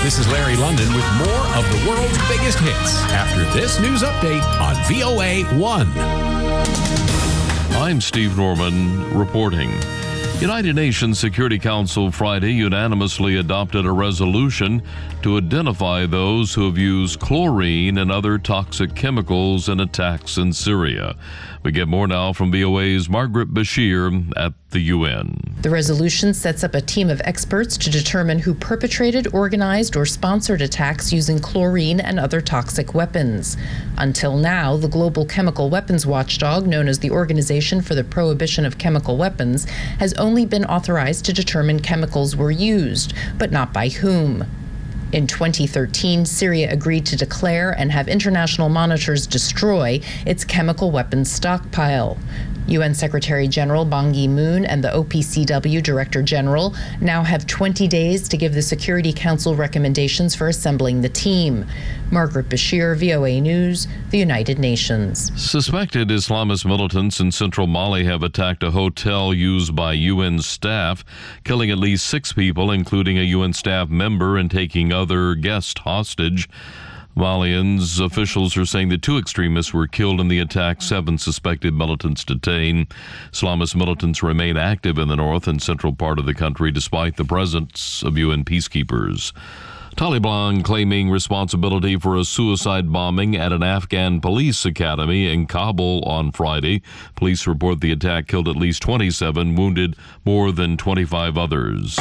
This is Larry London with more of the world's biggest hits after this news update on VOA 1. I'm Steve Norman reporting. United Nations Security Council Friday unanimously adopted a resolution to identify those who have used chlorine and other toxic chemicals in attacks in Syria. We get more now from VOA's Margaret Bashir at the UN. The resolution sets up a team of experts to determine who perpetrated, organized, or sponsored attacks using chlorine and other toxic weapons. Until now, the global chemical weapons watchdog, known as the Organization for the Prohibition of Chemical Weapons, has only been authorized to determine chemicals were used, but not by whom. In 2013, Syria agreed to declare and have international monitors destroy its chemical weapons stockpile. UN Secretary General Ban Ki-moon and the OPCW Director General now have 20 days to give the Security Council recommendations for assembling the team. Margaret Bashir, VOA News, the United Nations. Suspected Islamist militants in central Mali have attacked a hotel used by UN staff, killing at least 6 people, including a UN staff member, and taking other guests hostage. Malians officials are saying that 2 extremists were killed in the attack, 7 suspected militants detained. Islamist militants remain active in the north and central part of the country despite the presence of UN peacekeepers. Taliban claiming responsibility for a suicide bombing at an Afghan police academy in Kabul on Friday. Police report the attack killed at least 27, wounded more than 25 others.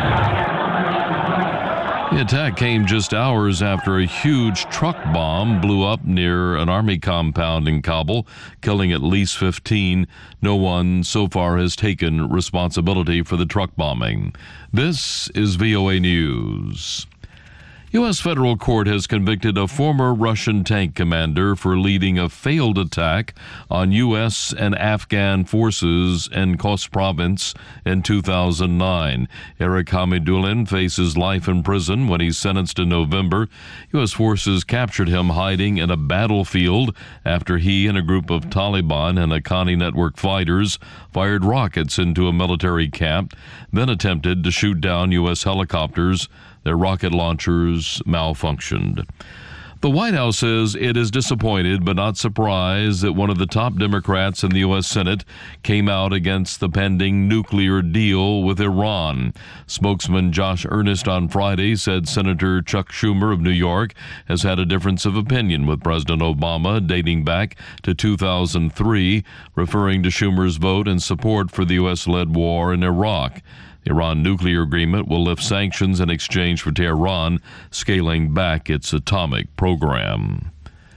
The attack came just hours after a huge truck bomb blew up near an army compound in Kabul, killing at least 15. No one so far has taken responsibility for the truck bombing. This is VOA News. U.S. federal court has convicted a former Russian tank commander for leading a failed attack on U.S. and Afghan forces in Khost province in 2009. Eric Hamidulin faces life in prison when he's sentenced in November. U.S. forces captured him hiding in a battlefield after he and a group of Taliban and Haqqani network fighters fired rockets into a military camp, then attempted to shoot down U.S. helicopters. Their rocket launchers malfunctioned. The White House says it is disappointed but not surprised that one of the top Democrats in the U.S. Senate came out against the pending nuclear deal with Iran. Spokesman Josh Earnest on Friday said Senator Chuck Schumer of New York has had a difference of opinion with President Obama dating back to 2003, referring to Schumer's vote in support for the U.S.-led war in Iraq. The Iran nuclear agreement will lift sanctions in exchange for Tehran scaling back its atomic program.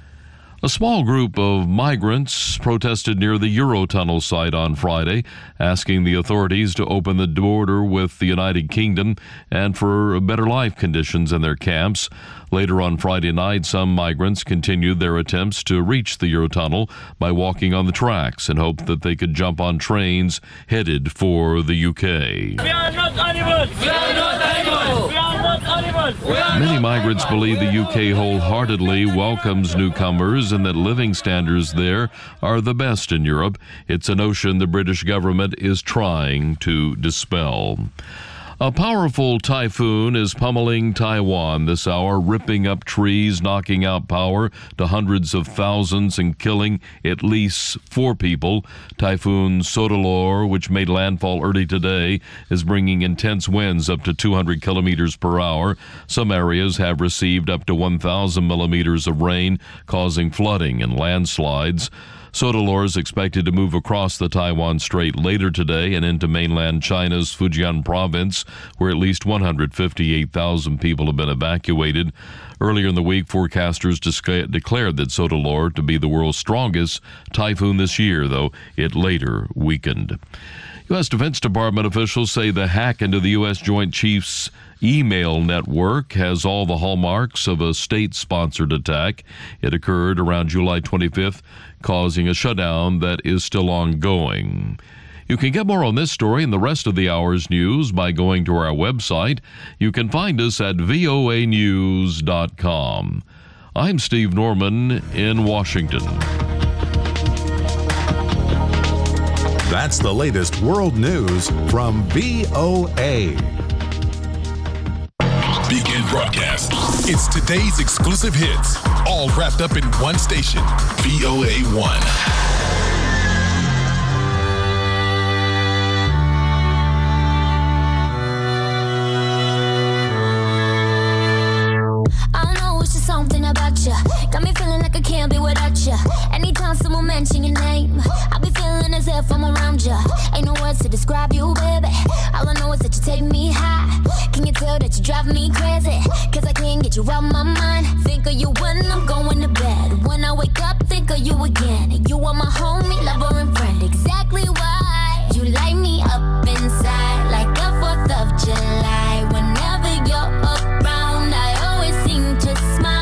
A small group of migrants protested near the Eurotunnel site on Friday, asking the authorities to open the border with the United Kingdom and for better life conditions in their camps. Later on Friday night, some migrants continued their attempts to reach the Eurotunnel by walking on the tracks and hoped that they could jump on trains headed for the UK. We are not animals! We are not animals! We are not animals! Many migrants believe the UK wholeheartedly welcomes newcomers and that living standards there are the best in Europe. It's a notion the British government is trying to dispel. A powerful typhoon is pummeling Taiwan this hour, ripping up trees, knocking out power to hundreds of thousands and killing at least 4 people. Typhoon Sodalor, which made landfall early today, is bringing intense winds up to 200 kilometers per hour. Some areas have received up to 1,000 millimeters of rain, causing flooding and landslides. Sodalor is expected to move across the Taiwan Strait later today and into mainland China's Fujian province, where at least 158,000 people have been evacuated. Earlier in the week, forecasters declared that Sodalor to be the world's strongest typhoon this year, though it later weakened. U.S. Defense Department officials say the hack into the U.S. Joint Chiefs email network has all the hallmarks of a state-sponsored attack. It occurred around July 25th, causing a shutdown that is still ongoing. You can get more on this story and the rest of the hour's news by going to our website. You can find us at voanews.com. I'm Steve Norman in Washington. That's the latest world news from VOA. Begin broadcast. It's today's exclusive hits, all wrapped up in one station, VOA1. Something about you got me feeling like I can't be without you. Anytime someone mention your name, I be feeling as if I'm around you. Ain't no words to describe you, baby. All I know is that you take me high. Can you tell that you drive me crazy? Cause I can't get you out my mind. Think of you when I'm going to bed. When I wake up, think of you again. You are my homie, lover, and friend. Exactly why you light me up inside like a 4th of July. Whenever you're around, I always seem to smile.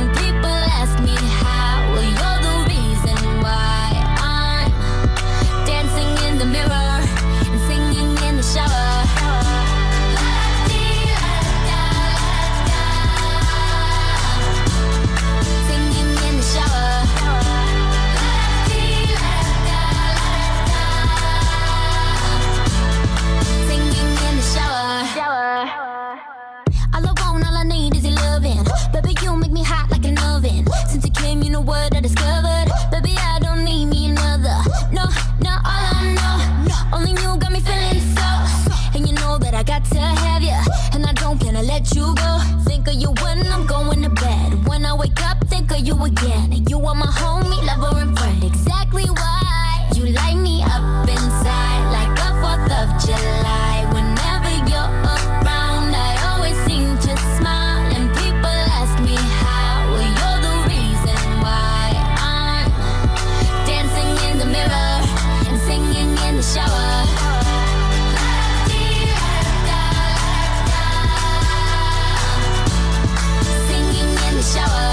You know what I discovered, baby, I don't need me another. No, all I know, only you got me feeling so. And you know that I got to have you, and I don't plan to let you go. Think of you when I'm going to bed. When I wake up, think of you again. You are my homie, lover, and friend. Exactly why you light me up inside like a 4th of July. Whenever you're around, I always seem to smile, and people ask me how. Well, you're the reason why I'm dancing in the mirror and singing in the shower. Singing in the shower.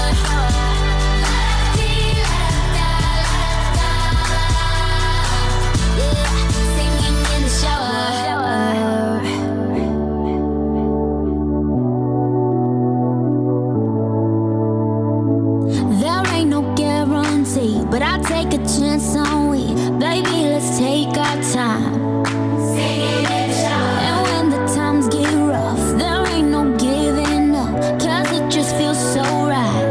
Singing in the shower. There ain't no guarantee, but I'll take a chance on we. Baby, let's take our time. And when the times get rough, there ain't no giving up, cause it just feels so right.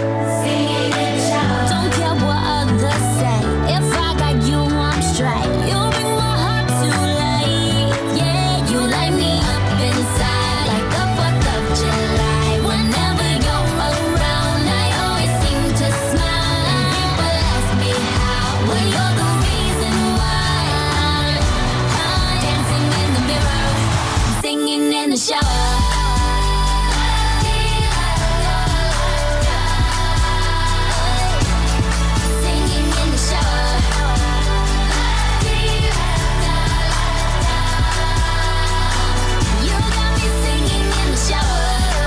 Don't care what others say, if I got you, I'm straight. You bring my heart to life, yeah. You light me up inside like the 4th of July. Whenever you're around, I always seem to smile, and people ask me how. Well, you're the reason why I'm dancing in the mirror, singing in the shower. Singing in the shower. You got me singing in the shower.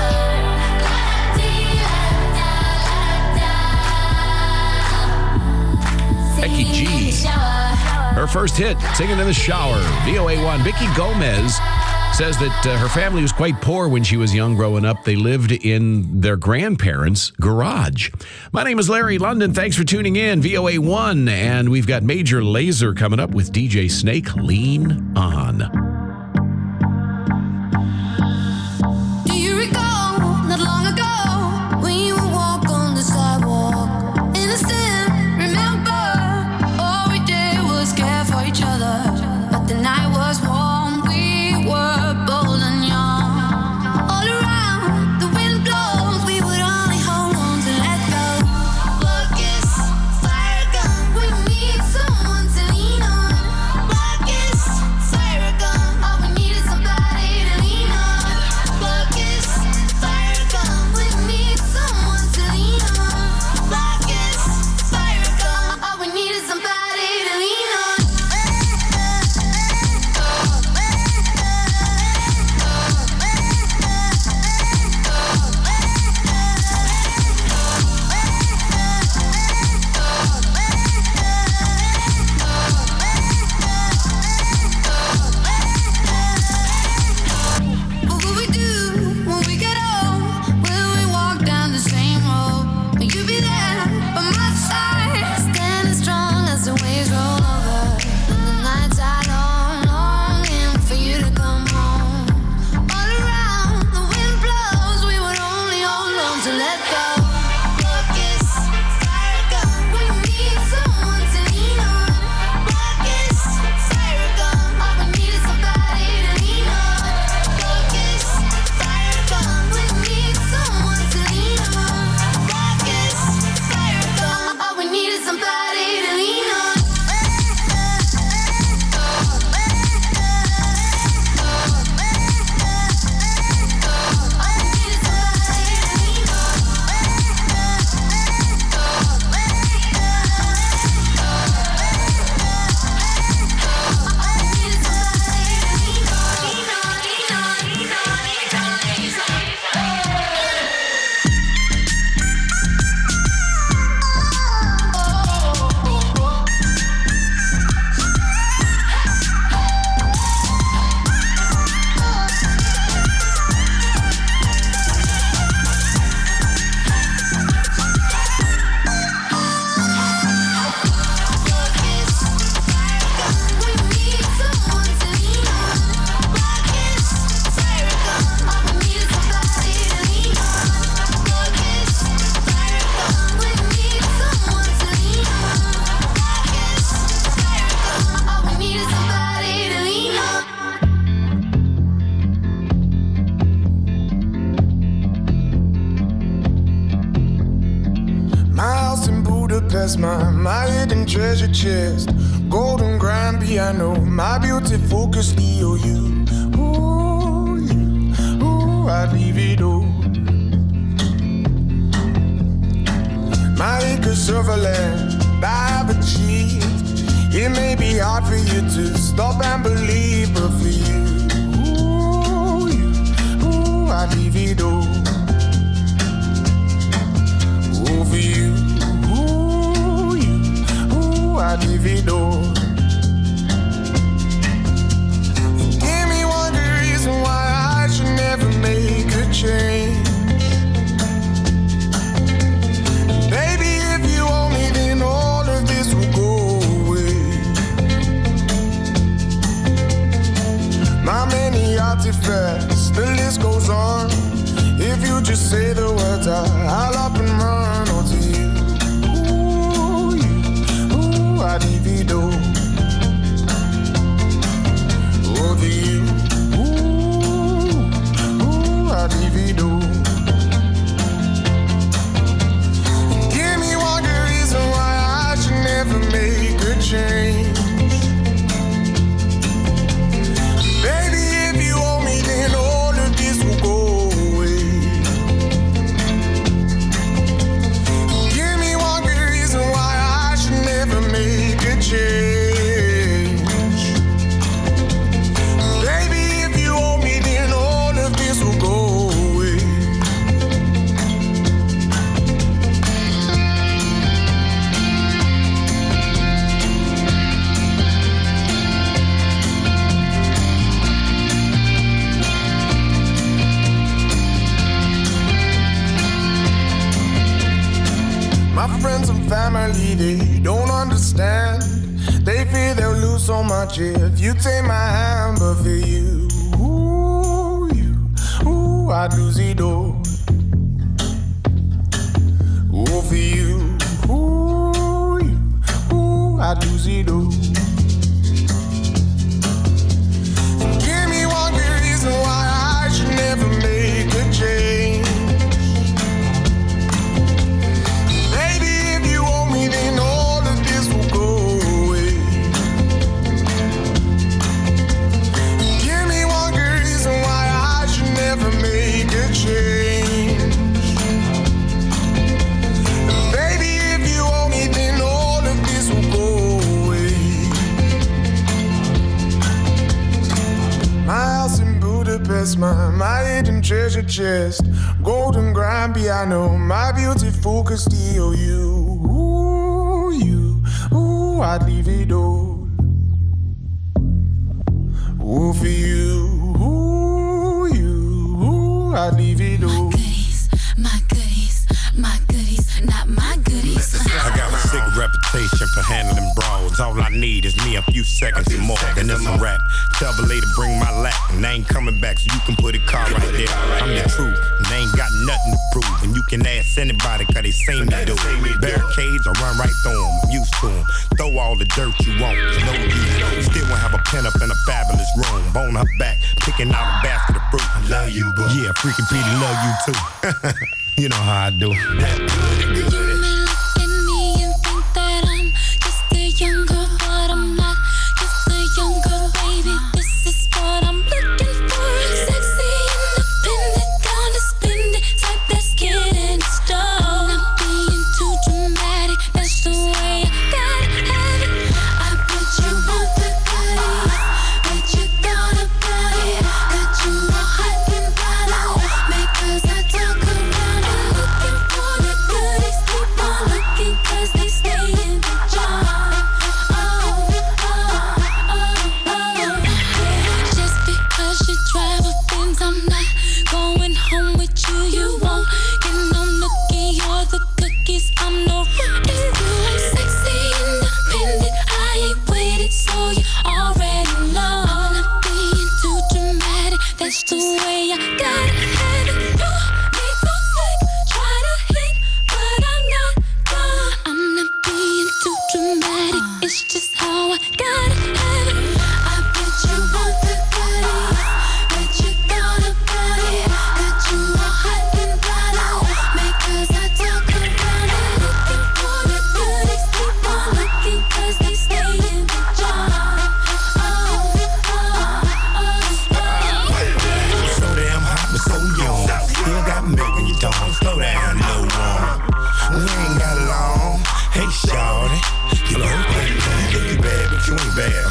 Becky G. Singing in the shower. Her first hit, Singing in the Shower. VOA1. Vicky Gomez says that her family was quite poor when she was young growing up. They lived in their grandparents' garage. My name is Larry London. Thanks for tuning in. VOA1. And we've got Major Lazer coming up with DJ Snake. Lean On. Do you recall not long ago when you would walk on the sidewalk? Innocent, remember, all we did was care for each other. But the night was warm, we were bold and young. All around, the wind blows, we would only hold on to let go. Focus, fire gun, we need someone to lean on. Focus, fire gun. My house in Budapest, my hidden treasure chest, golden grand piano, my beautiful Castillo. You, I'd leave it all. My acres of land I have achieved. It may be hard for you to stop and believe, but for you, I'd leave it all. Oh, for you, I'd leave it all. Give me one good reason why I should never make a change. Baby, if you owe me, then all of this will go away. My many artifacts, the list goes on. If you just say the words, I'll up and run. Oh, to you, I'd leave it all. Oh, to you, I'd leave it all. Give me one good reason why I should never make a change. Baby, if you owe me, then all of this will go away. Give me one good reason why I should never make a change. Baby, if you owe me, then all of this will go away. My friends and family, they don't understand. They fear they'll lose so much if you take my hand. But for you, I'd lose it all. Oh, for you, I'd lose it all. Give me one good reason why I should never make a change. Baby, if you owe me, then all of this will go away. Give me one good reason why I should never make a change. Baby, if you owe me, then all of this will go away. My house in Budapest, my hidden treasure chest, golden grand piano, my beautiful Castillo. I'd leave it all. Oh, for you, I'd leave it all. My goodies, not my goodies. I got a sick reputation for handling brawls. All I need is me a few seconds and more, then it's a rap. Tell the lady bring my lap, and they ain't coming back, so you can put a car right there. I'm the truth, and they ain't got nothing to prove. And you can ask anybody, cause they seen me do it. Barricades, I run right through them, I'm used to them. Throw all the dirt you want, no use. Still won't have a pen up in a fabulous room. Bone her back, picking out a basket of fruit. I love you, boo. Yeah, freaking Petey love you too. You know how I do. You may look at me and think that I'm just a young girl, but I'm not just a young girl, baby. This is what I'm looking for. Sexy, independent, gonna spend it, type that's getting stone. Not being too dramatic, that's the way I gotta have it. I put you on the goodies, but you thought about it. Got you all hot and bothered, because I talk around it. Looking for the goodies.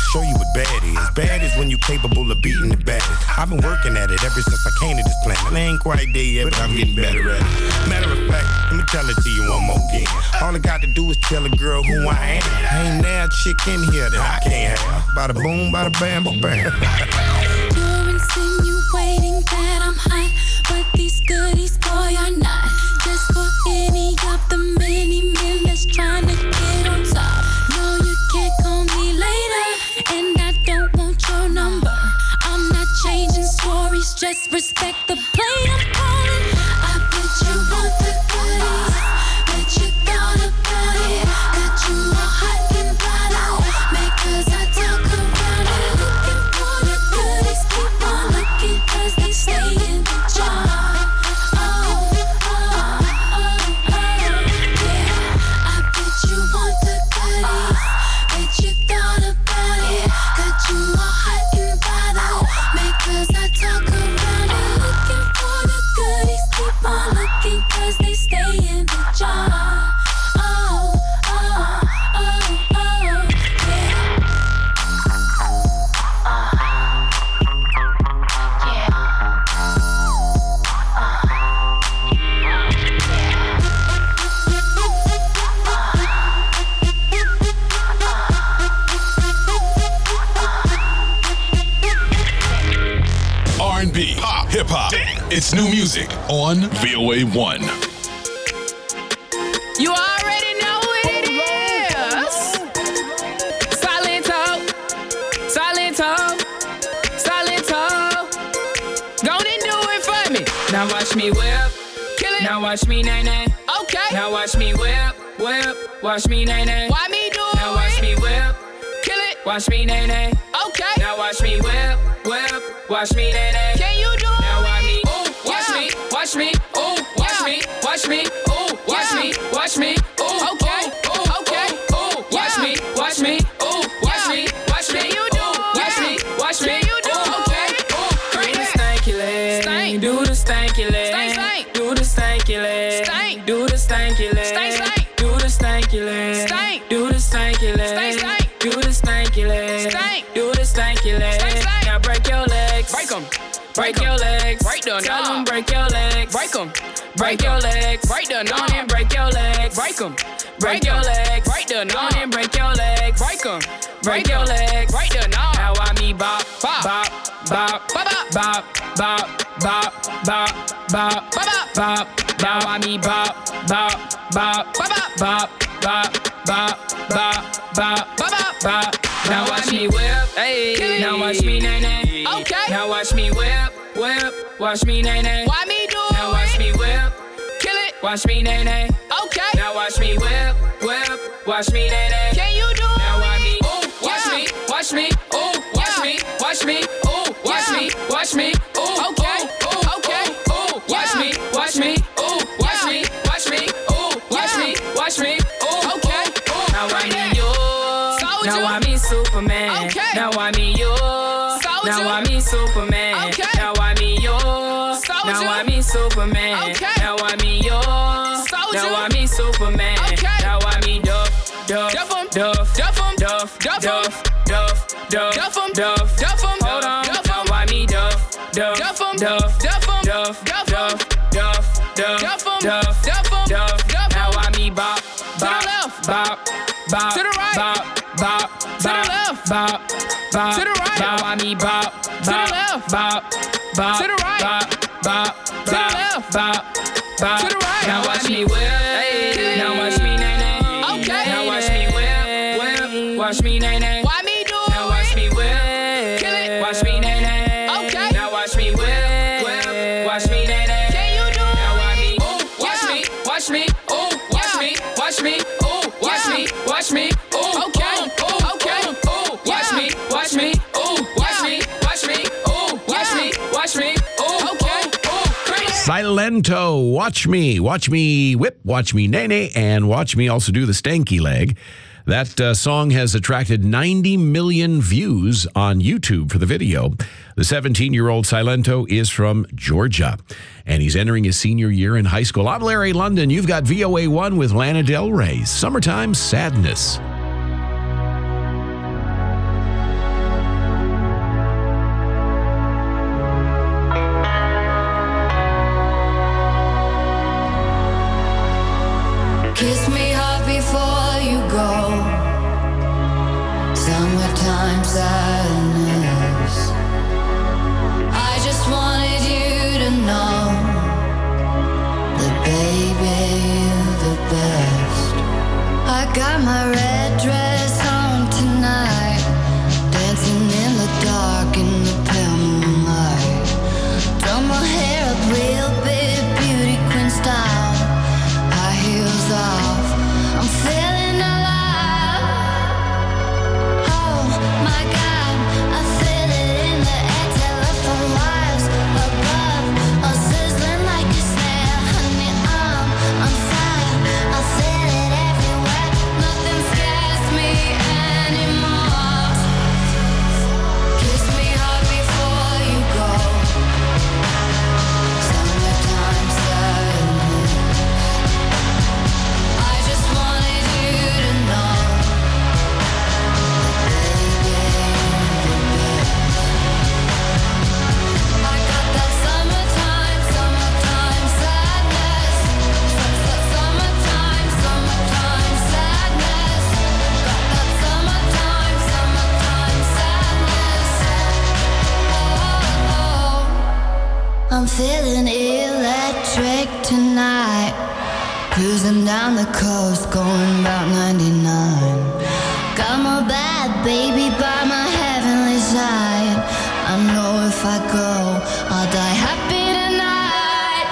show you what bad is. Bad is when you're capable of beating the baddest. I've been working at it ever since I came to this planet. I ain't quite there yet, but I'm getting better at it. Matter of fact, let me tell it to you one more again. All I got to do is tell a girl who I am. Ain't now a chick in here that I can't have. Bada boom, bada bam, bam. You're insinuating that I'm hot, but these goodies, boy, are not. Just for any of the many men that's trying to get on top. No, you can't call me later, and I don't want your number. I'm not changing stories, just respect the play I'm calling. I bet you want the goodies, bet you thought about it. Got you all hot and bothered, because I talk around it. Looking for the goodies, keep on looking, 'cause they stay in the jar. Cause they stay in the jar. Oh, oh, oh, oh, R&B, pop, hip-hop. It's new music on VOA1. You already know what it is. Silento, Silento, Silento. Go and do it for me. Now watch me whip, kill it. Now watch me nay-nay. Okay. Now watch me whip, whip. Watch me nay-nay. Why me do it? Now watch me whip, kill it. Watch me nay-nay. Okay. Now watch me whip, whip. Watch me nay-nay. Can you do it? Now watch me, ooh, watch me, watch me, ooh, watch me, watch me, ooh, watch me, watch me, ooh, okay, ooh, okay, ooh, watch me, watch me, ooh, watch me, watch me, you do, watch me, watch me, you do, okay, ooh, do the stanky leg, stank, do the stanky leg, stank, stank, do the stanky leg, stank, do the stanky leg, stank, stank, do the stanky leg, stank, do the stanky leg, stank, stank, do the stanky leg, stank, do the stanky leg, stank, stank, now break your legs, break 'em. Break your legs, break the tell them break your legs, break 'em, break your legs, break the knob and break your legs, break 'em, break your legs, break the knob and break your legs, break 'em, break your legs, break the knob. Now I me bop, bop, bop, bop, bop, bop, bop, bop, bop, bop, bop, bop. Now I me bop, bop, bop, bop, bop, bop, bop, bop, bop, bop, bop. Now watch me whip, hey. Now watch me nay-nay. Okay. Now watch me whip, whip. Watch me nay-nay. Why me do it? Now watch me whip, kill it. Watch me nay-nay. Okay. Now watch me whip, whip. Watch me nay-nay. Can you do it? Now watch me, ooh, watch me, watch me, ooh, watch me, watch me, ooh, watch me, watch me, ooh, okay, ooh, okay, ooh, watch me, watch me, ooh, watch me, watch me, ooh, watch me, watch me, ooh, okay, ooh. Now I need you. Now I me Superman. Okay. Now I me you. Now I me Superman. Okay. Now I me you. Now I me Superman. Okay. Now I me you. Now I me Superman. Okay. Now I me Duff, Duff, Duff, Duff, Duff, Duff, Duff, Duff, Duff, Duff, Duff, Duff. Hold on. Now I me Duff, Duff, Duff, Duff, Duff, Duff, Duff, Duff, Duff, Duff, Duff. Now I me Bop, Bop, Bop, Bop, to the right, Bop, Bop, to the left, Bop, Bop, to the right. Now I me Bop, to the left, Bop, Bop, to the right, Bop, Bop, to the left, Bop, Bop, to the right. Now watch me whip, hey. Now watch me nay-nay. Okay. Now watch me whip, whip. Watch me nay-nay. Why me do it? Now watch me whip, kill it. Watch me nay-nay. Okay. Now watch me whip, whip. Watch me nay-nay. Can you do it? Now watch me, ooh, watch me, watch me, ooh, watch me, watch me, ooh, watch me, watch me, ooh, okay, ooh, okay, ooh, watch me, watch me, ooh, watch me, watch me, ooh, watch me, watch me, ooh, okay, ooh, Silento, watch me whip, watch me nay-nay, and watch me also do the stanky leg. That song has attracted 90 million views on YouTube for the video. The 17-year-old Silento is from Georgia, and he's entering his senior year in high school. I'm Larry London. You've got VOA1 with Lana Del Rey, Summertime Sadness. summertime sadness. I just wanted you to know that baby, you're the best. I got my red dress on tonight, dancing in the dark in the pale moonlight. Done my hair up real big, beauty queen style, high heels off, I'm feeling alive. Oh my God, I feel it in the air, telephone wires above, all sizzling like a snare. Honey, I'm fire, I feel it everywhere, nothing scares me anymore. Kiss me hard before you go. Summertime sadness. I just wanted you to know that baby, you're the best. I got that summertime sadness. Summertime sadness. Got that summertime sadness. Oh, I'm feeling electric tonight. Cruising down the coast, going about 99. Got my bad baby by my heavenly side. I know if I go, I'll die happy tonight.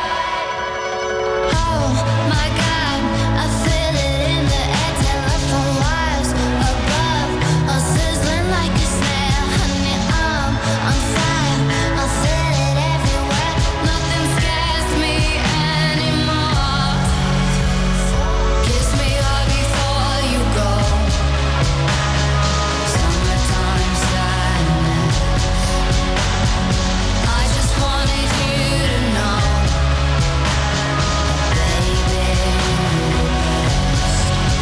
Oh my God, I feel it in the air, telephone wires above, all sizzling like a snare. Honey, I'm fire, I feel it everywhere, nothing scares me anymore. Kiss me hard before you go. Summertime sadness. I just wanted you to know, baby, you're the best.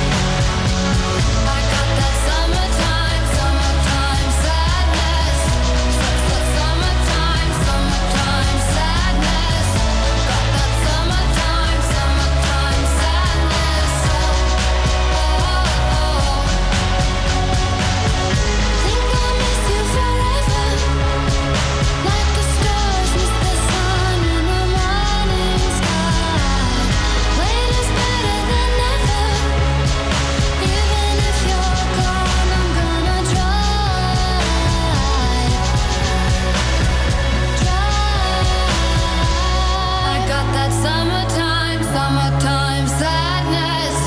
I got that summertime sadness. Summertime sadness. Got that summertime sadness. Think I'll miss you forever, like the stars miss the sun in the morning sky. Wait is better than never. Even if you're gone, I'm gonna try. I got that summertime sadness.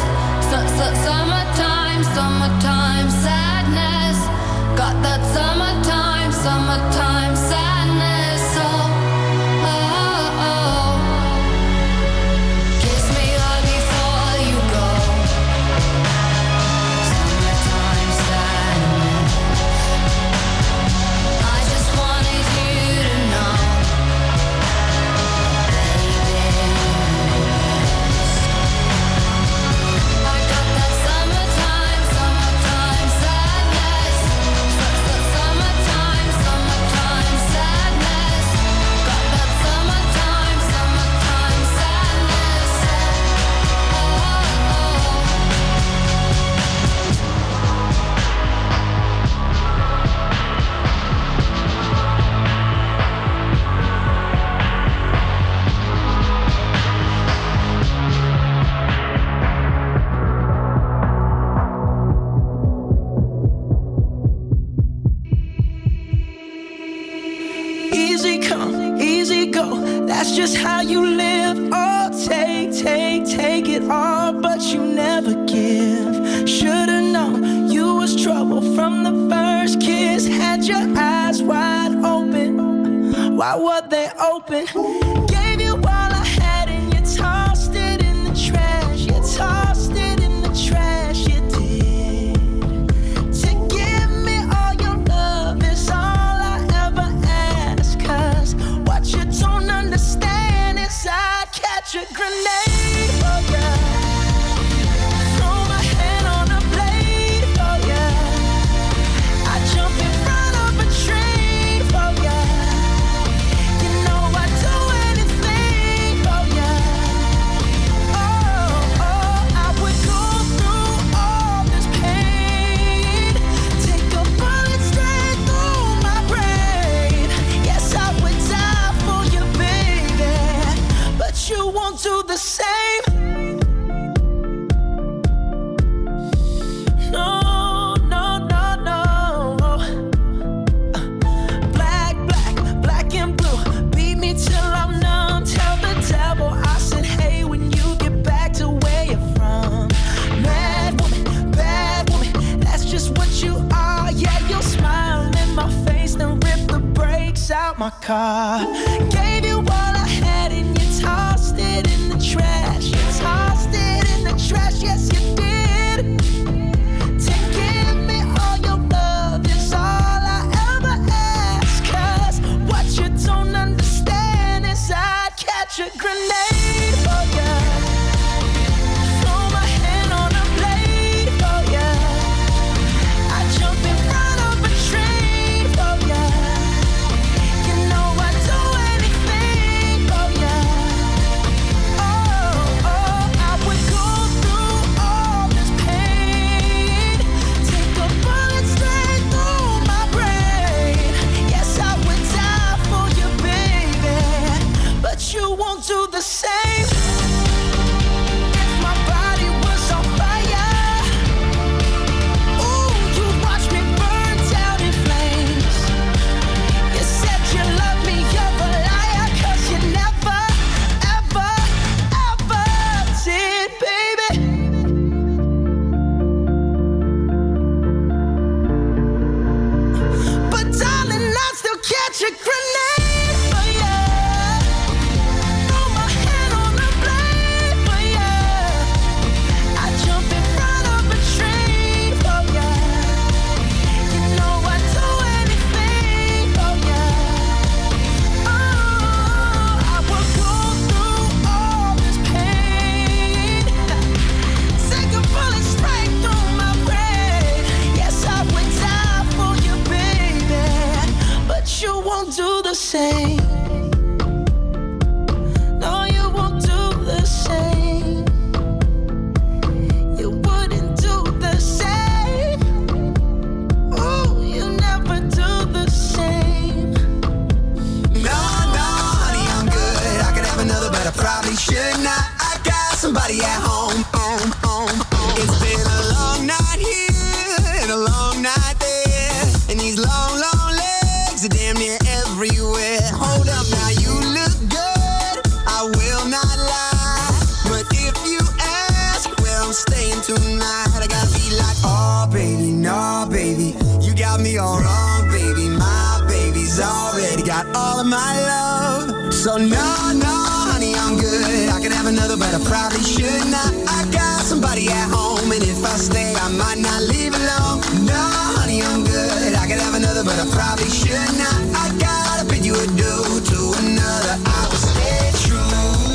Summertime sadness. Got that summertime sadness. Oh. Kiss me hard before you go. Summertime sadness. I just wanted you to know, baby, you're the best. I got that summertime sadness. Summertime sadness. Got that summertime sadness. Easy come, easy go. That's just how you live. Oh, take it all, but you never give. Should've known you was trouble from the first kiss. Had your eyes wide open. Why were they open? Gave you all I had and you tossed it in the trash. You tossed it in the trash. You did. To give me all your love is all I ever ask. 'Cause what you don't understand is I catch a grenade for ya. Throw my hand on a blade for ya. I jump in front of a train for ya. You know I'd do anything for ya. Oh, I would go through all this pain. Take a bullet won't do the same. No, no, no, no. Black and blue. Beat me till I'm numb. Tell the devil I said, hey, when you get back to where you're from. Mad woman, bad woman, that's just what you are. Yeah, you'll smile in my face, then rip the brakes out my car. Gave you all I had and you tossed it in the trash. You tossed it in the trash, yes you did. To give me all your love is all I ever ask. 'Cause what you don't understand is I'd catch a grenade for ya. Throw my hand on a blade for ya. I jump in front of a train for ya. You know I'd do anything for ya. Oh, I would go through all this pain. Take a bullet straight through my brain. Yes, I would die for you, baby. But you won't do the same. If my body was on fire, ooh, you'd watch me burn down in flames. You said you love me, you're a liar, 'cause you never, ever, ever did, baby. But darling, I'd still catch a grenade for ya. Throw my hand on the blade for ya. I jump in front of a train for ya. You know I'd do anything for ya. Oh, I would go through all this pain. Take a bullet straight through my brain. Yes, I would die for you, baby. But you won't do the same. No, you won't do the same. You wouldn't do the same. Ooh, you never do the same. No, honey, I'm good. I could have another, but I probably should not. I got somebody at home. It's been a long night here and a long night there, and these long legs are damn near everywhere. Hold up, now you look good. I will not lie, but if you ask where I'm staying tonight, I gotta be like, oh baby, no baby, you got me all wrong, baby. My baby's already got all of my love. So no, honey, I'm good. I could have another, but I probably should not. I got somebody at home, and if I stay, I might not leave alone. No, honey, I'm good. I could have another, but I probably should not. I gotta bid you adieu to another. I will stay true.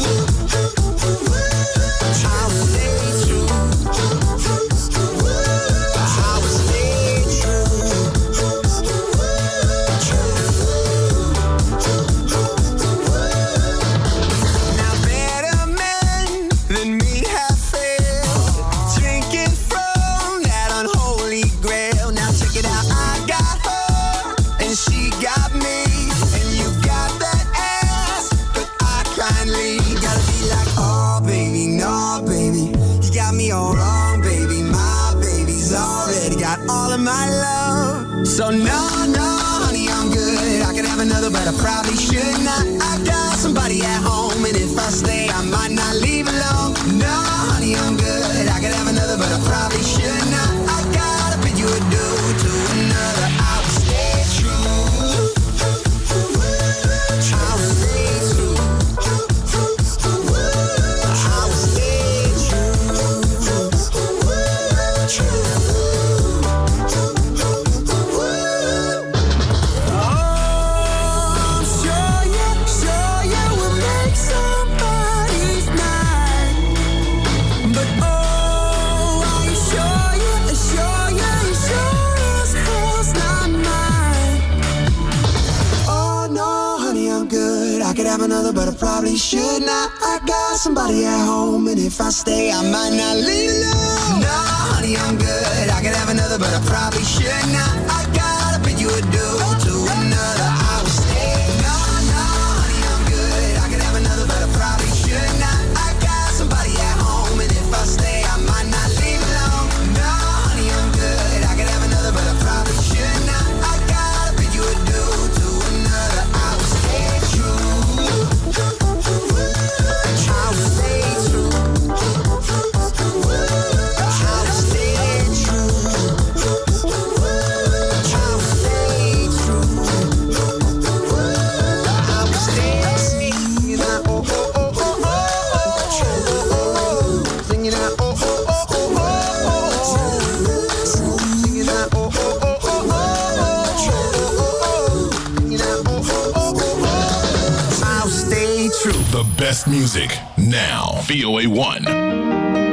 I will stay true. I will stay true. Now better men than me have failed, drinking from that unholy grail. Now check it out, I got her and she got me, and you got that ass, but I kindly gotta be like, oh baby, no baby, you got me all wrong, baby. My baby's already got all of my love. So no, honey, I'm good. I could have another, but I probably should not. I got somebody at home, and if I stay, I might not leave alone. No, honey, I'm good. I could have another, but I probably should not. I gotta bid you adieu to another. I will stay true. I will stay true. I will stay true. Oh, sure you will make somebody's night. But oh, are you sure as hell's not mine? Oh no, honey, I'm good. I could have another, but I probably should not. I got somebody at home, and if I stay, I might not leave alone. No, honey, I'm good. I could have another, but I probably should not. I gotta bid you adieu to another. I will stay. No, honey, I'm good. I could have another, but I probably should not. best music now. VOA 1.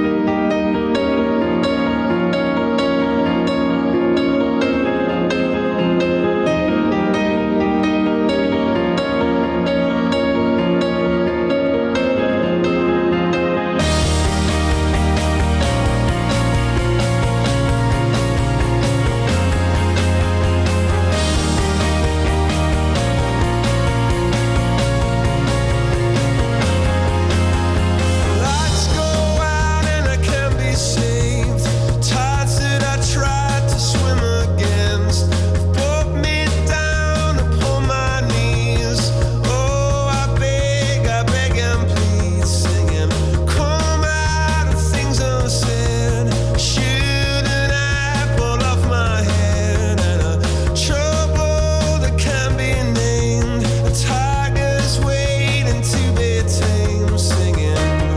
Lights go out and I can't be saved. Tides that I tried to swim against brought me down upon my knees. Oh, I beg and plead, singing, come out of things unsaid. Shouldn't I pull off my head? And a trouble that can't be named. A tiger's waiting to be tamed, singing.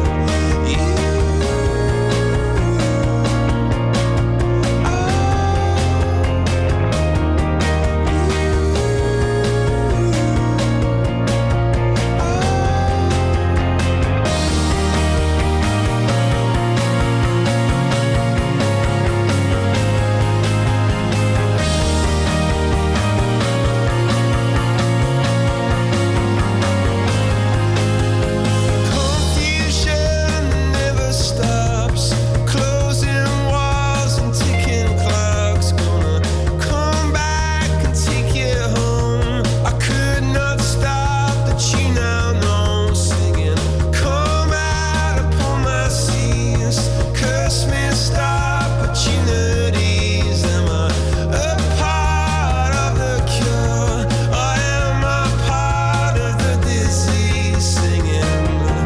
Confusion never stops. Closing walls and ticking clocks. Gonna come back and take you home. I could not stop, but you now know. Singing, come out upon my seas. Curse missed opportunities. Am I a part of the cure? Or am I part of the disease? Singing,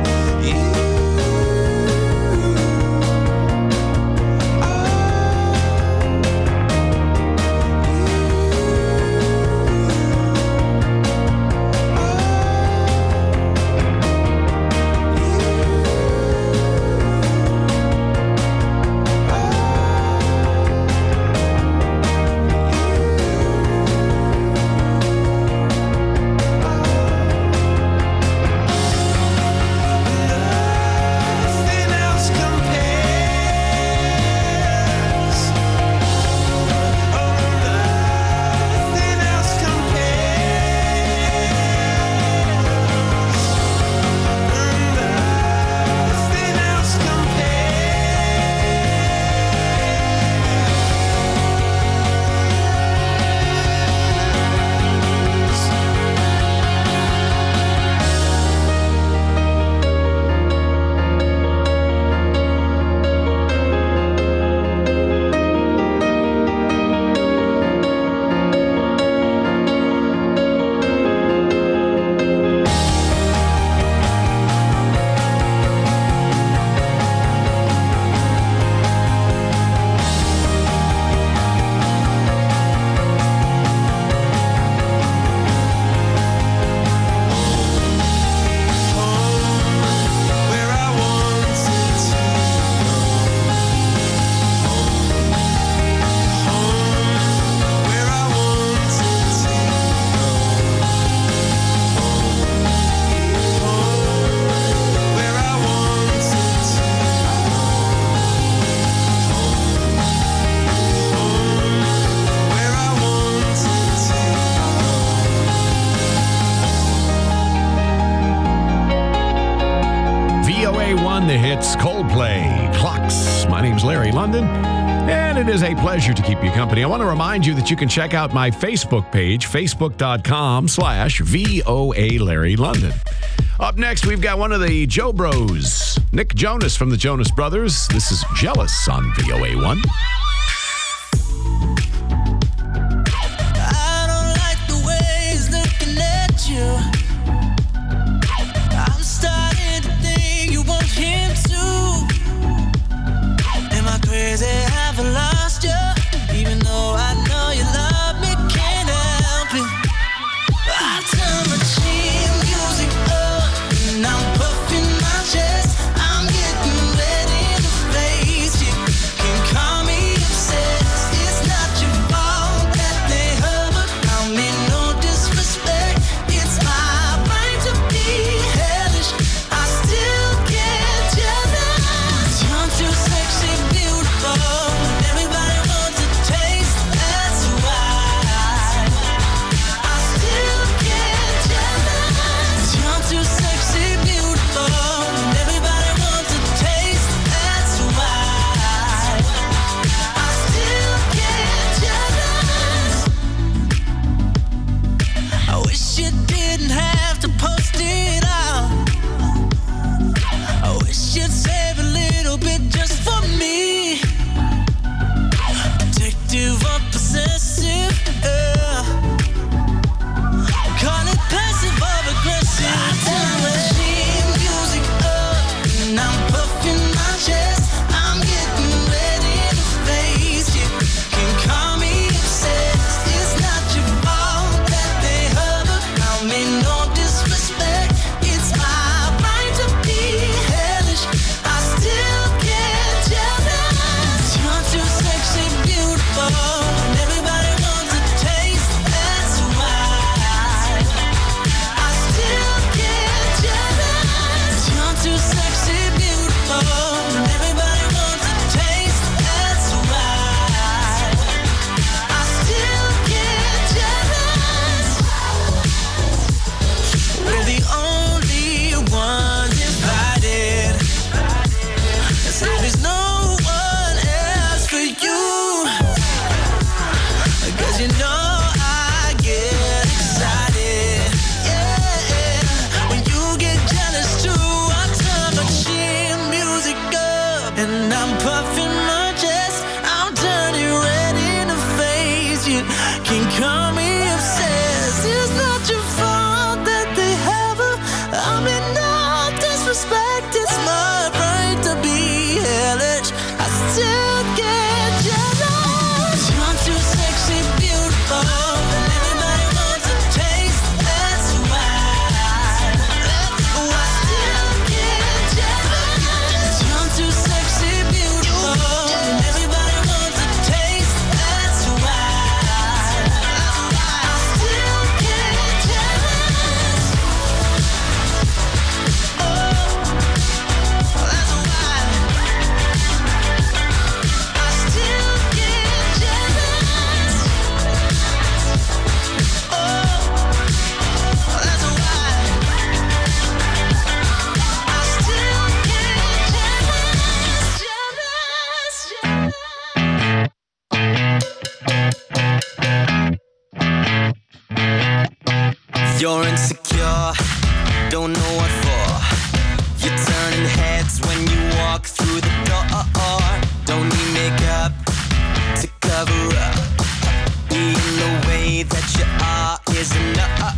nothing else compares. Oh, nothing else compares. Nothing else where I wanted to go. Where I wanted to go. Where I wanted to Where I wanted VOA 1, the hits, Coldplay, Clocks. My name's Larry London, and it is a pleasure to keep you company. I want to remind you that you can check out my Facebook page, facebook.com/VOA Larry London. Up next, we've got one of the Joe Bros, Nick Jonas from the Jonas Brothers. This is Jealous on VOA 1. I don't like the way he's looking at you. I'm starting to think you want him too. Am I crazy? Have I lost you? Even though I know you love me, can't help it. I turn my cheap music up and I'm puffing my chest. I'm getting red in the face. You can call me You're insecure, don't know what for. You're turning heads when you walk through the door. Don't need makeup to cover up. Being the way that you are is enough.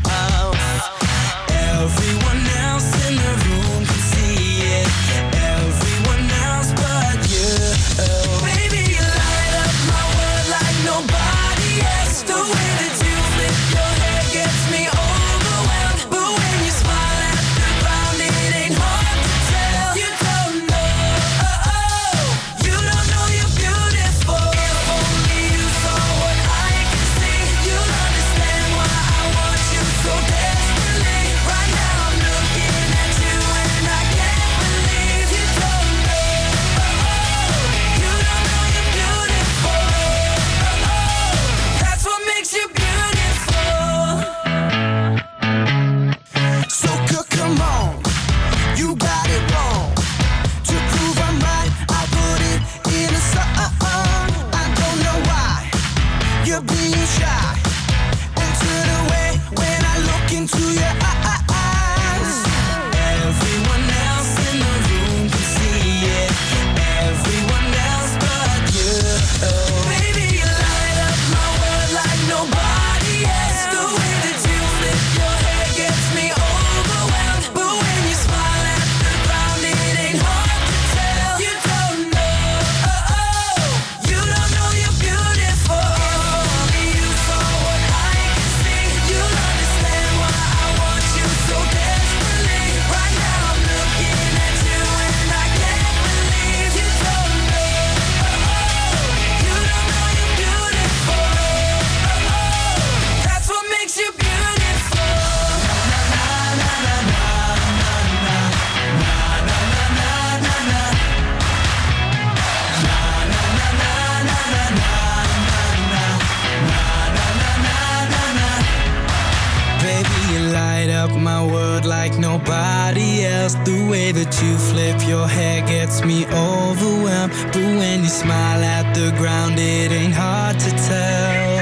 Everyone else in the room can see it. Everyone else but you. Baby, you light up my world like nobody else. The way that you flip your hair gets me overwhelmed. But when you smile at the ground, it ain't hard to tell. You don't know, you don't know you're beautiful. If only you saw what I can see, you'll understand why I want you so desperately. Right now I'm looking at you and I can't believe you don't know, you don't know you're beautiful. That's what makes you beautiful. So good, come on, you got it wrong. To prove I'm right, I put it in a song. I don't know why you're being shy and turn away when I look into your eyes. Everyone else in the room can see it. Everyone else but you. Baby, you light up my world like nobody else. The way that you flip your hair gets me overwhelmed. But when you smile at the ground, it ain't hard to tell. You don't know, you don't know you're beautiful. If only you saw what I can see, you'll understand why I want you so desperately. Right now I'm looking at you and I can't believe you don't know, you don't know you're beautiful. That's what makes you beautiful. Baby, you light up my world like nobody else. The way that you flip your hair gets me overwhelmed. But when you smile at the ground, it ain't hard to tell.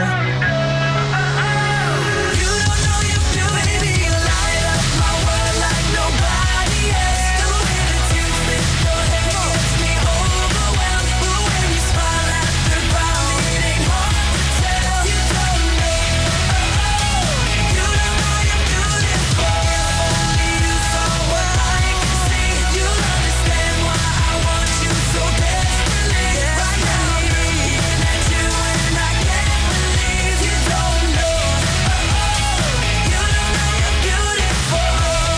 You don't know you're beautiful. Baby, you light up my world like nobody else. The way that you flip your hair gets me overwhelmed. But when you smile at the ground, it ain't hard to tell. You don't know, you don't know you're beautiful. If only you saw what I can see, you'll understand why I want you so desperately. Right now I'm looking at you and I can't believe you don't know, you don't know you're beautiful.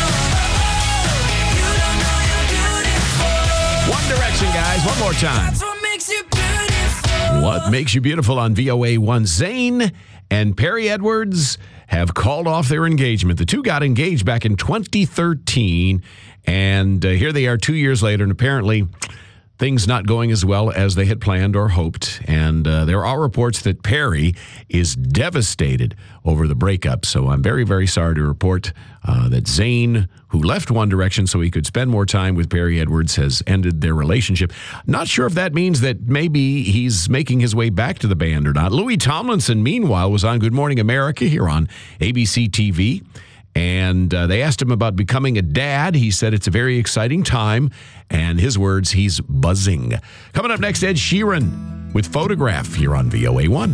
You don't know you're beautiful. One Direction, guys. One more time. That's what makes you beautiful. What makes you beautiful on VOA1? Zayn and Perry Edwards have called off their engagement. The two got engaged back in 2013, and here they are 2 years later, and apparently things not going as well as they had planned or hoped. And there are reports that Perry is devastated over the breakup. So I'm very, very sorry to report that Zayn, who left One Direction so he could spend more time with Perry Edwards, has ended their relationship. Not sure if that means that maybe he's making his way back to the band or not. Louis Tomlinson, meanwhile, was on Good Morning America here on ABC TV. And they asked him about becoming a dad. He said it's a very exciting time. And his words, he's buzzing. Coming up next, Ed Sheeran with Photograph here on VOA1.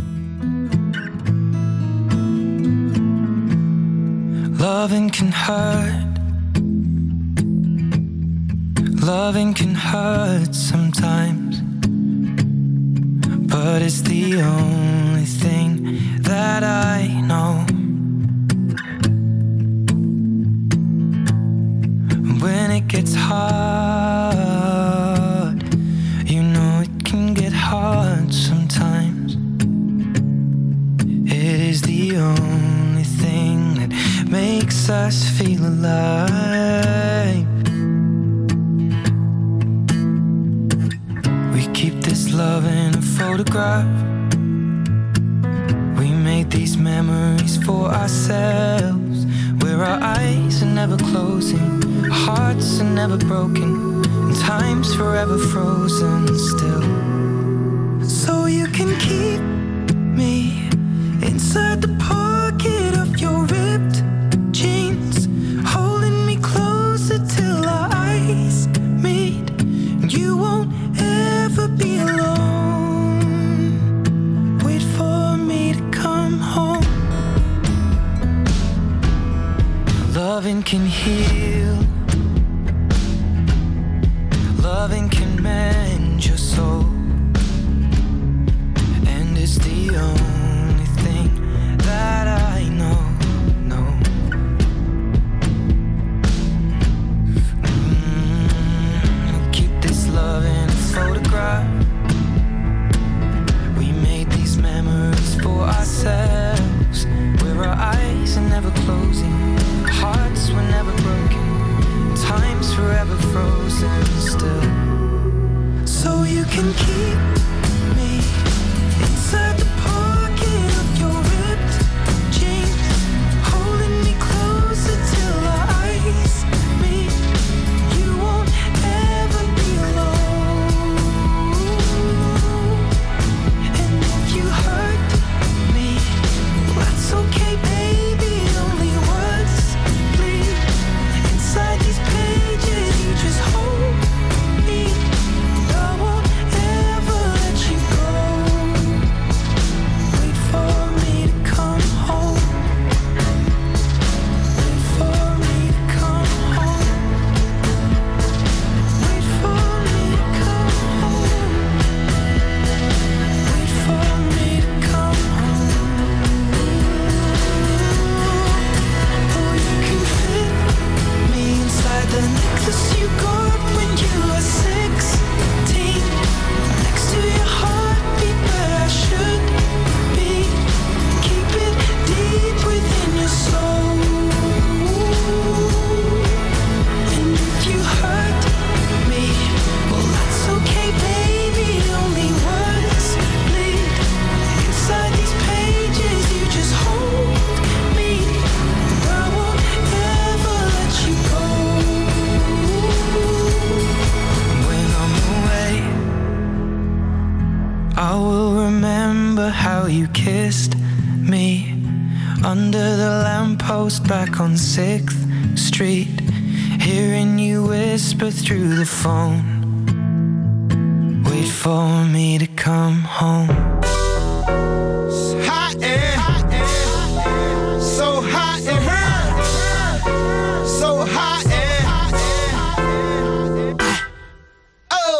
Loving can hurt. Loving can hurt sometimes. But it's the only thing that I know. When it gets hard, you know it can get hard sometimes. It is the only thing that makes us feel alive. We keep this love in a photograph. We made these memories for ourselves, where our eyes are never closing, our hearts are never broken, and time's forever frozen still. So you can keep me inside the pocket of your ripped jeans. be alone. Wait for me to come home. Loving can heal. Loving can mend your soul. And it's the only thing that I know. Keep this love in a photograph. We made these memories for ourselves, where our eyes are never closing, hearts were never broken, time's forever frozen still. So you can keep me inside the pocket of your ripped jeans, holding me closer till our eyes meet. You won't ever be alone. And if you hurt me, that's okay, baby. Only words bleed inside these pages. You just hold me. I won't ever let you go. Wait for me to come home. Wait for me to come home. Wait for me to come home. Wait for me to come home. Oh, you can fit me inside the necklace you got when you were 16, next to your heartbeat where I should be. Keep it deep within your soul. And if you hurt me, well, that's okay, baby. Only words bleed inside these pages. You just hold me. I won't ever let you go. When I'm away, I will remember how you kissed me under the lamppost back on 6th Street, hearing you whisper through the phone. Wait for me to come home. Hot and so hot and so hot and oh.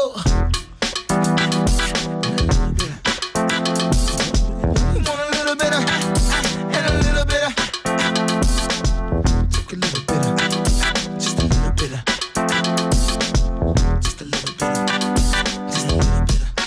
You want a little bit of and a little bit of, take a little bit of, just a little bit of, just a little bit of, just a little bit of.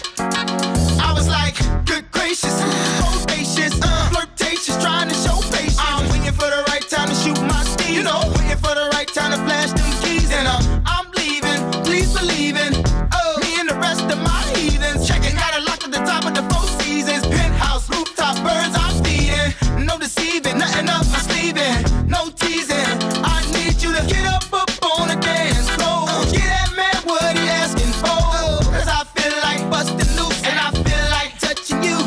I was like, good gracious, bodacious, flirtatious, trying to show patience. I'm waiting for the right time to shoot my steam. You know, waiting for the right time to flash them keys. And I'm leaving, please believe in. Oh, me and the rest of my heathens. Checking out a lock at the top of the Four Seasons. Penthouse, rooftop, birds I'm feeding. No deceiving, nothing up my sleeving. No teasing, I need you to get up on the dance floor. Get that man what he asking for. Cause I feel like busting loose and I feel like touching you.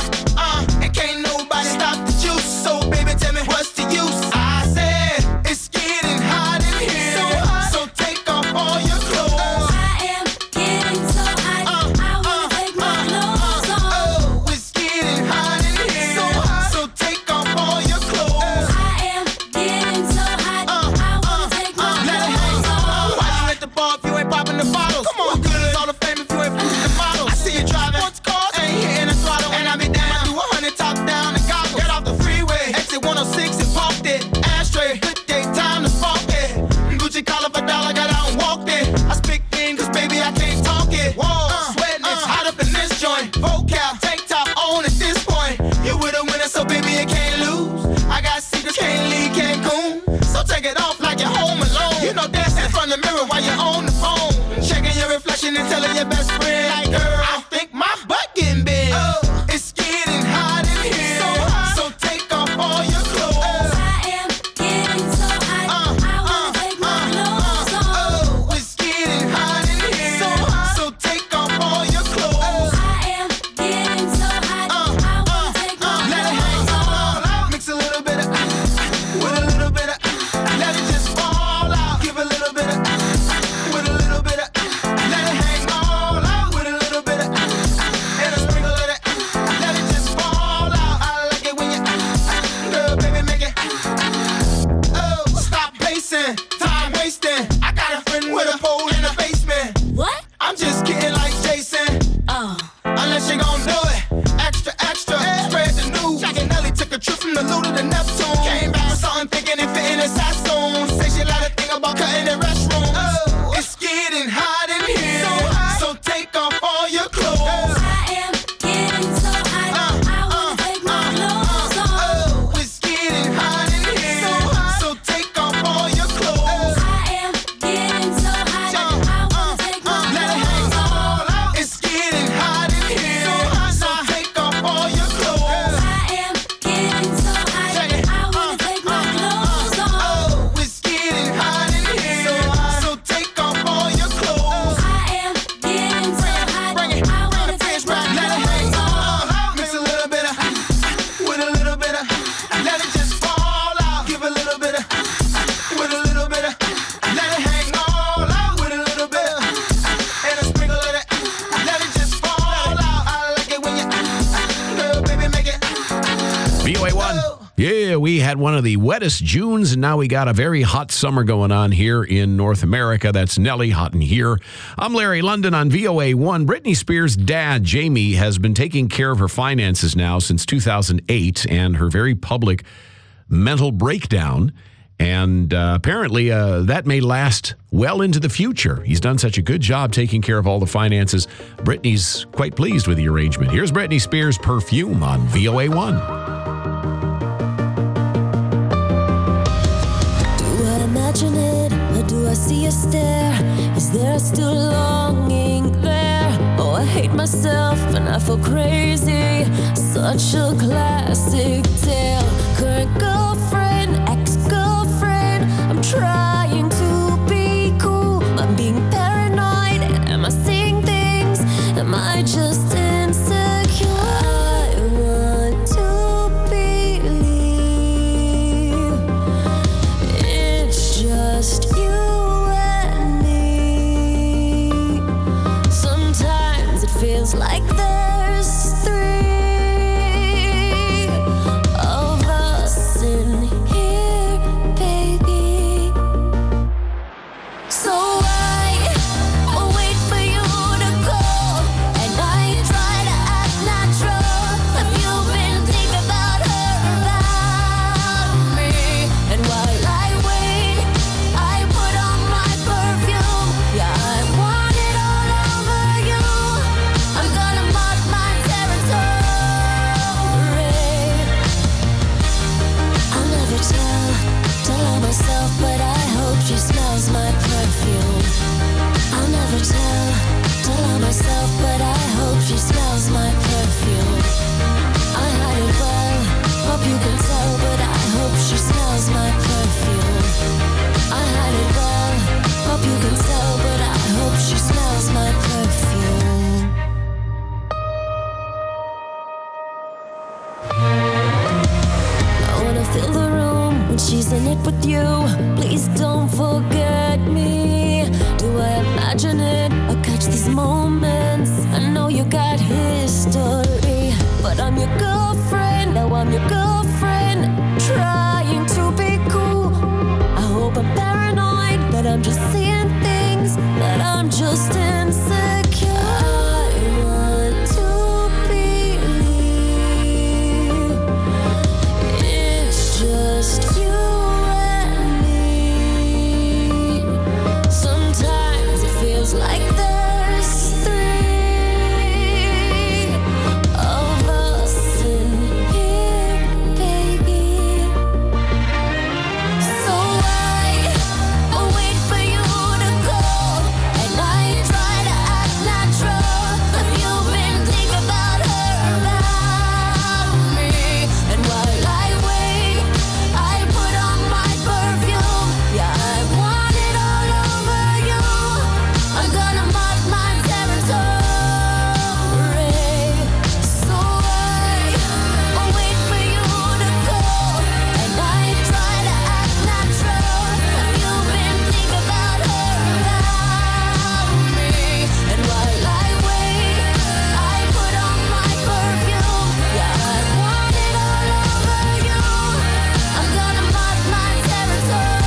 And can't nobody stop the juice. So baby, tell me what's the use? I said it's getting hot in here, so take off all your clothes. I am getting so hot. I wanna take my clothes off. Oh, it's getting hot in here, so take off all your clothes. I am getting so hot. I wanna take my clothes off. Why you at the bar if you ain't popping the bottles? Come on, good as all the fame if you ain't flipping the models. I see you driving sports cars, ain't hitting the throttle, and I be down do 100 top down and goggles. Get off the freeway, exit 106 and parked it. Ashtray, good day, time to spark it. Gucci collar for dollar, got out and walked it. I speak in, cause baby I can't talk it. Whoa, sweating, it's hot up in this joint. Vocab, tank top on at this point. You with a winner, so baby you can't lose. I got secrets, can't leave Cancun. So take it off like you're home alone. You know, dance in front of the mirror while you're on the phone. Checking your reflection and telling your best friend, like, girl, I think my butt getting big. It's getting hot in here, so take off all your clothes. I am getting so hot. I wanna take my clothes off. It's getting hot in here, so take off all your clothes. I am getting so hot. I wanna take my Let it hang clothes off. all out. Mix a little bit of with a little bit of, let it just fall out. Give a little bit of with a little bit of, let it hang all out. we had one of the wettest Junes, and now we got a very hot summer going on here in North America. That's Nelly, Hot in Here. I'm Larry London on VOA1. Britney Spears' dad, Jamie, has been taking care of her finances now since 2008 and her very public mental breakdown. And apparently that may last well into the future. He's done such a good job taking care of all the finances. Britney's quite pleased with the arrangement. Here's Britney Spears' Perfume on VOA1. Do I imagine it, or do I see a stare? Is there still longing there? Oh, I hate myself and I feel crazy. Such a classic tale. Current girlfriend, ex-girlfriend. I'm trying to be cool. I'm being paranoid. Am I seeing things? Am I just insecure? I want to believe it's just you and me. Sometimes it feels like there's three of us in here, baby. So I will wait for you to call, and I try to act natural. Have you been thinking about her, about me? And while I wait, I put on my perfume. Yeah, I want it all over you. I'm gonna mark my territory. I'll never tell her myself, but I hope she smells my perfume. I'll never tell her myself, but I hope she smells my perfume. I hide it well, hope you can tell, but I hope she smells my perfume. I hide it well, hope you can tell, but I hope she smells my perfume. I wanna fill the room when she's in it with you. Please don't forget me. Do I imagine it or catch these moments? I know you got history, but I'm your girlfriend. Now I'm your girlfriend, trying to be cool. I hope I'm paranoid, that I'm just seeing things, that I'm just insecure. I want to believe it's just you and me. Sometimes it feels like there's three of us in here, baby. So I will wait for you to call, and I try to act natural. Have you been thinking about her, about me? And while I wait, I put on my perfume. Yeah, I want it all over you. I'm gonna mark my territory. So I will wait for you to call, and I try to act natural. Have you been thinking about her, about me? And while I wait, I put on my perfume. Yeah, I want it all over you. I'm gonna mark my territory.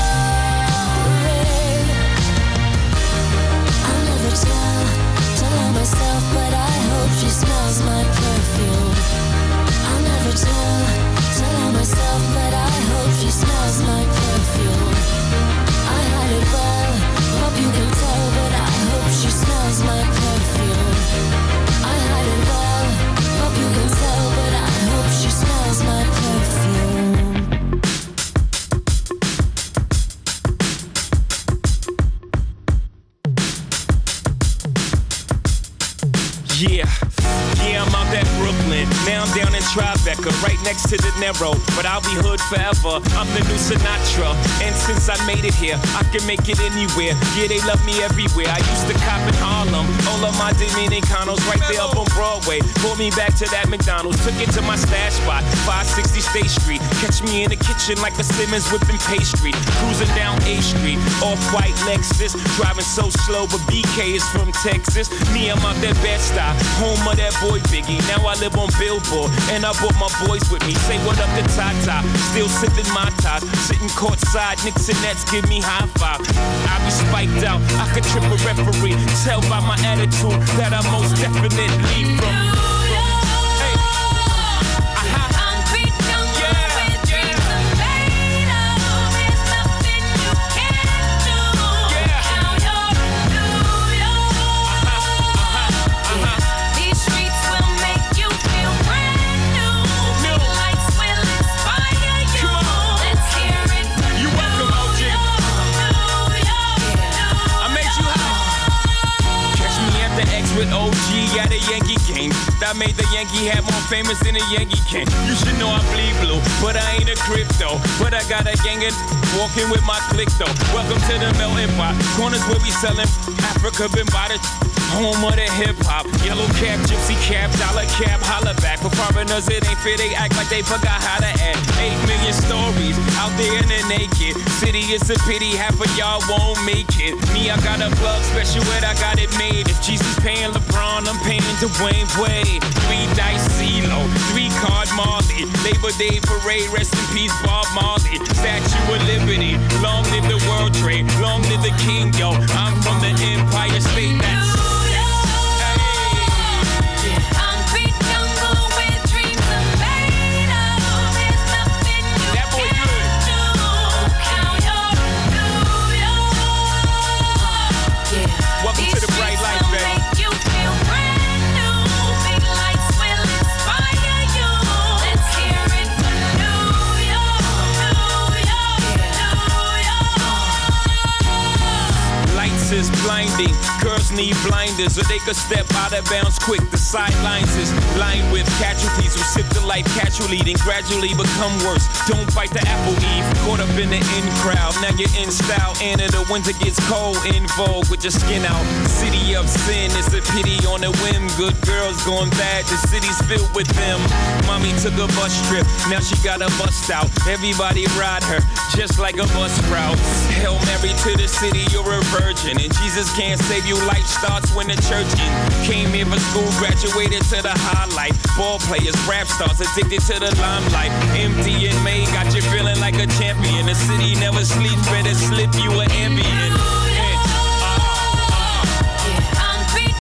I'll never tell her myself, but I hope she smells my perfume. I'll never tell her myself, but I hope she smells my perfume. I hide it well, hope you can tell, but I hope she smells my perfume. I hide it well, hope you can tell, but I hope she smells my perfume. Yeah, I'm out at Brooklyn. Now I'm down in Tribeca, right next to De Niro. But I'll be hood forever. I'm the new Sinatra. And since I made it here, I can make it anywhere. Yeah, they love me everywhere. I used to cop in Harlem. all of my Dominicanos right there up on Broadway. Pulled me back to that McDonald's, took it to my stash spot, 560 State Street. Catch me in the kitchen like a Simmons whipping pastry. Cruising down A Street, off-white Lexus. Driving so slow, but BK is from Texas. Me, I'm out that Bed-Stuy, home of that boy Biggie. Now I live on Billboard, and I brought my boys with me. Say what up to Tata, still sipping my ties. Sitting courtside, Knicks and Nets give me high five. I be spiked out, I could trip a referee. Tell by my attitude that I most definitely from. With OG at a Yankee game. That made the Yankee hat more famous than a Yankee can. You should know I bleed blue, but I ain't a crypto. But I got a gang of walking with my click though. Welcome to the melting pot. Corners where we selling Africa been by the home of the hip hop. Yellow cap, gypsy cap, dollar cap, holla back. For foreigners it ain't fair, they act like they forgot how to act. 8 million stories out there in the naked city. It's a pity half of y'all won't make it. Me, I got a plug special ed, I got it made. If Jesus paying LeBron, I'm paying Dwayne Wade. 3 dice CeeLo, 3 card Marley. Labor Day parade, rest in peace Bob Marley. Statue of Liberty, long live the World Trade, long live the King, yo. I'm from the Empire State, that's is blinding. Girls need blinders so they could step out of bounds quick. The sidelines is lined with casualties who sip the life casually, then gradually become worse. Don't bite the apple eve. Caught up in the in crowd. Now you're in style. And in the winter gets cold. In vogue with your skin out. City of sin. It's a pity on a whim. Good girls going bad. The city's filled with them. Mommy took a bus trip. Now she got a bust out. Everybody ride her just like a bus route. Hail Mary to the city. You're a virgin. And Jesus can't save you. Life starts when the church in. Came here for school, graduated to the highlight. Ball players, rap stars, addicted to the limelight. Empty and May got you feeling like a champion. The city never sleeps, better slip you an ambient.